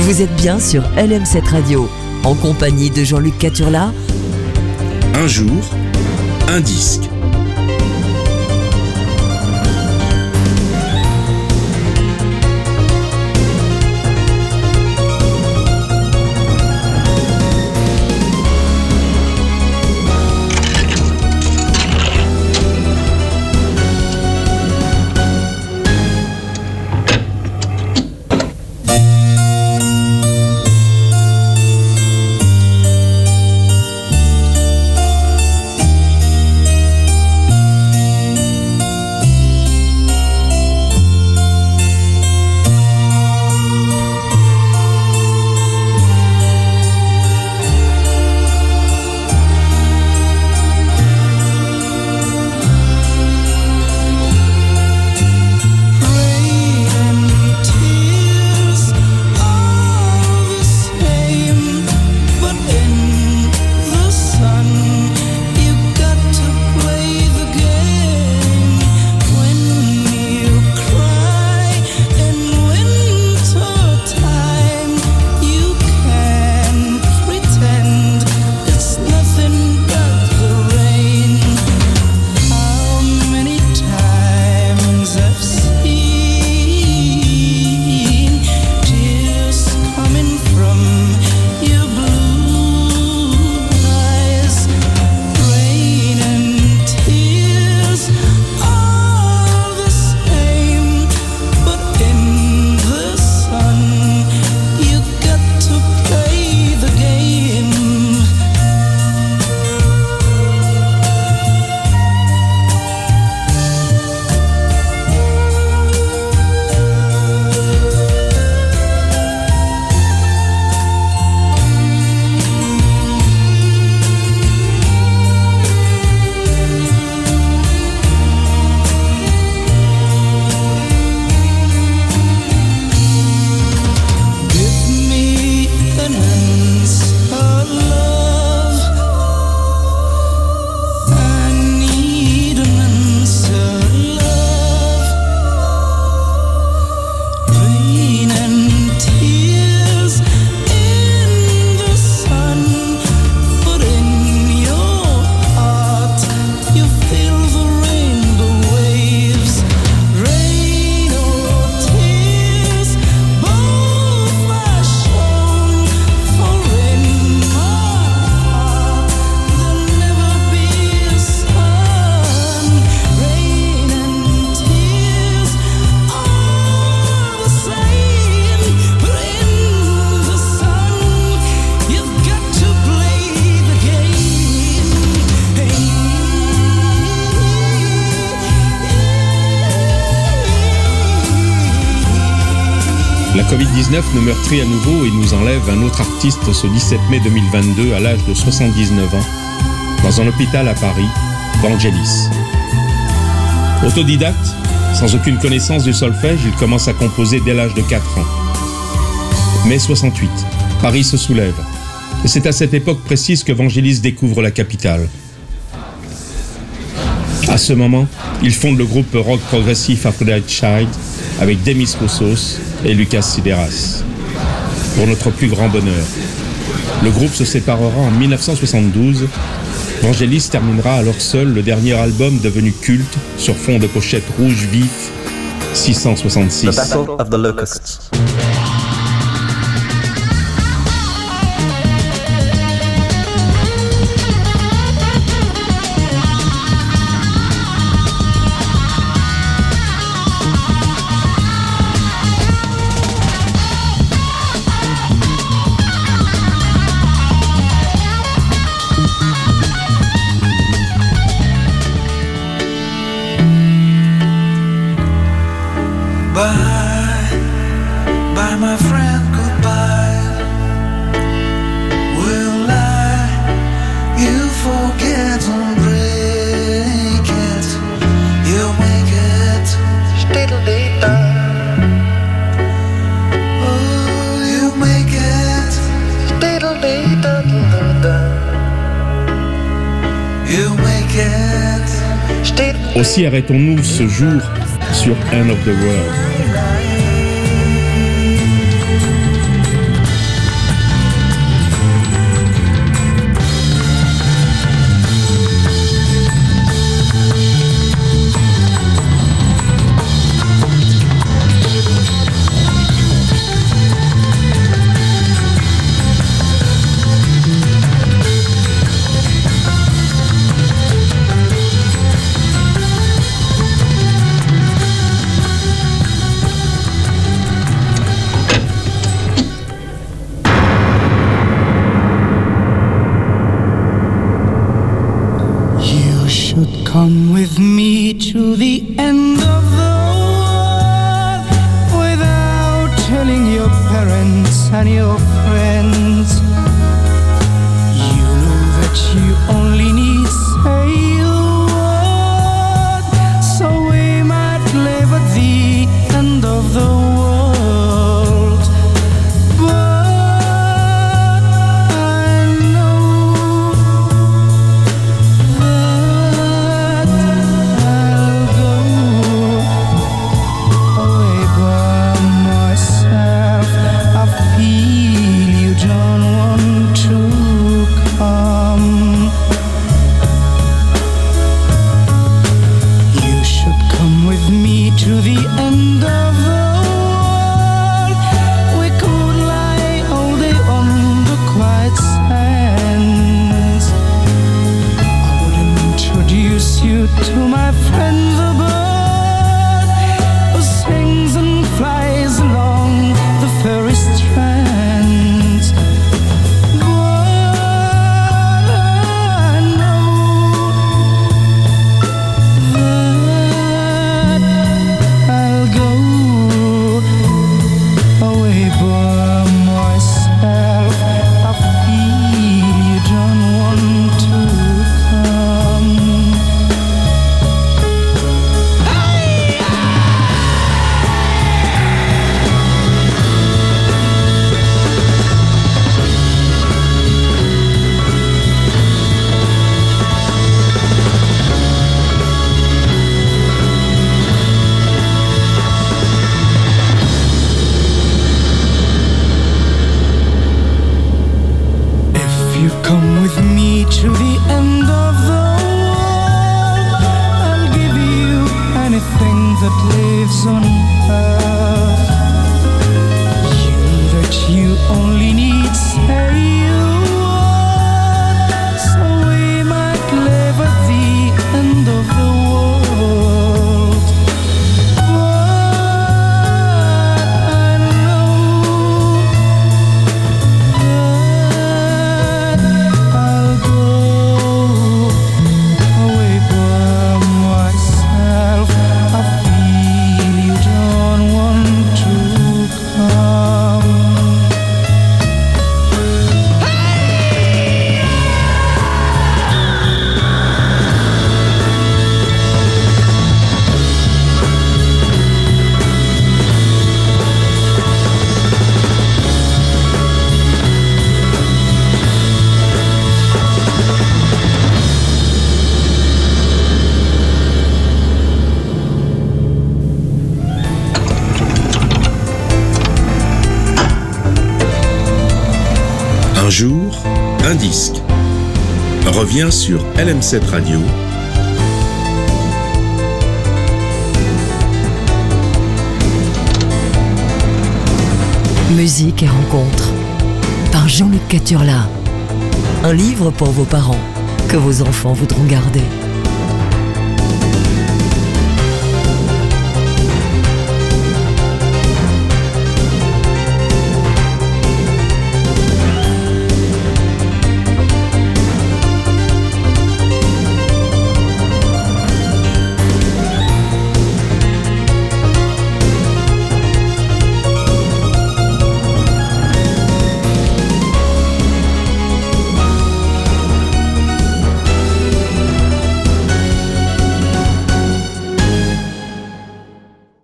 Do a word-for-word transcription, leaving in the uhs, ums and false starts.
Vous êtes bien sur L M sept Radio, en compagnie de Jean-Luc Caturla. Un jour, un disque. La covid dix-neuf nous meurtrit à nouveau et nous enlève un autre artiste ce dix-sept mai deux mille vingt-deux à l'âge de soixante-dix-neuf ans, dans un hôpital à Paris, Vangelis. Autodidacte, sans aucune connaissance du solfège, il commence à composer dès l'âge de quatre ans. mai soixante-huit, Paris se soulève. Et c'est à cette époque précise que Vangelis découvre la capitale. À ce moment, il fonde le groupe rock progressif Aphrodite Child avec Demis Roussos et Lucas Sideras. Pour notre plus grand bonheur. Le groupe se séparera en dix-neuf cent soixante-douze. Vangelis terminera alors seul le dernier album devenu culte sur fond de pochette rouge vif, six cent soixante-six. The Battle of the Locusts. Bye, bye my friend, goodbye. Will I, you forget and break it, you make it, stiddle-dee-da. Oh, you make it, stiddle-dee-da-da-da. You make it, stiddle-dee-da. Aussi arrêtons-nous ce jour sur End of the World. and your friends. You know that you only need say a word, so we might live at the end of the world. But I know that I'll go away by myself. I feel you don't want to come. You should come with me to the end of the world. We could lie all day on the quiet sands. I would introduce you to my friend the bird who sings and flies along the fairy strands. But I know that I'll go away by myself. I feel you don't want to come. If you come with me to the end of the world, I'll give you anything that lives on earth. You know that you only need say a word, so we might live at the end of the world. But I know that I'll go away by myself. I feel you don't want to come. Un jour, un disque. Revient sur L M sept Radio. Musique et rencontres par Jean-Luc Caturla. Un livre pour vos parents que vos enfants voudront garder.